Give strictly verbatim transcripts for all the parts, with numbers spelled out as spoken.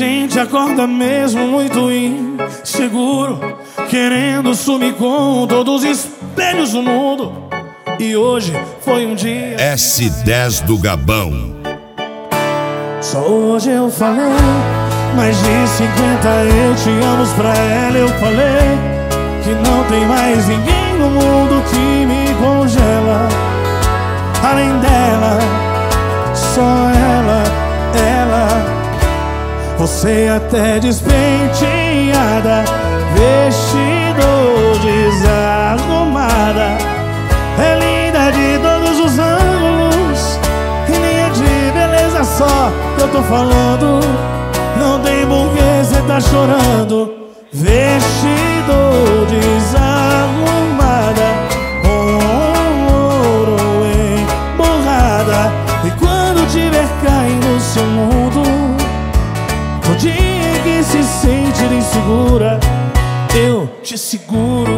gente acorda mesmo muito inseguro, querendo sumir com todos os espelhos do mundo. E hoje foi um dia S dez do Gabão. Só hoje eu falei mais de cinquenta eu te amo pra ela. Eu falei que não tem mais ninguém no mundo que me congela. Além dela, só ela, ela. Você até despenteada, vestido desarrumada, é linda de todos os ângulos, e nem é de beleza só que eu tô falando. Não tem porquê cê tá chorando. Vestido desarrumada, com ouro emborrada. E quando tiver caindo no seu mundo, no dia em que se sentir insegura, eu te seguro.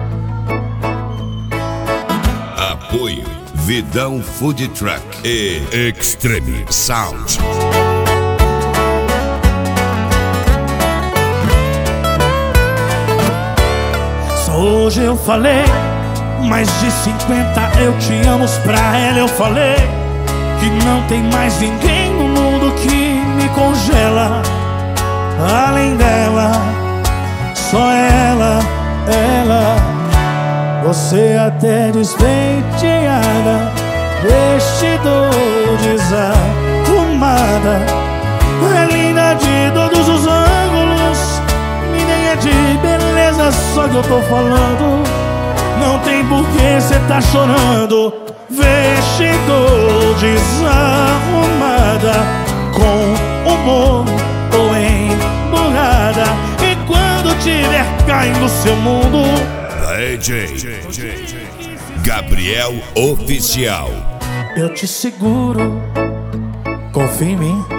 Apoio Vidão Food Truck e Extreme Sound. Só hoje eu falei mais de cinquenta eu te amo pra ela. Eu falei que não tem mais ninguém no mundo que me congela. Além dela, só ela, ela. Você até despenteada, vestido desarrumada, é linda de todos os ângulos, e nem é de beleza só que eu tô falando. Não tem porquê cê tá chorando. Vestido desarrumada, com humor ou emburrada. E quando tiver caindo no seu mundo, D J Gabriel Oficial. eu te seguro, confia em mim.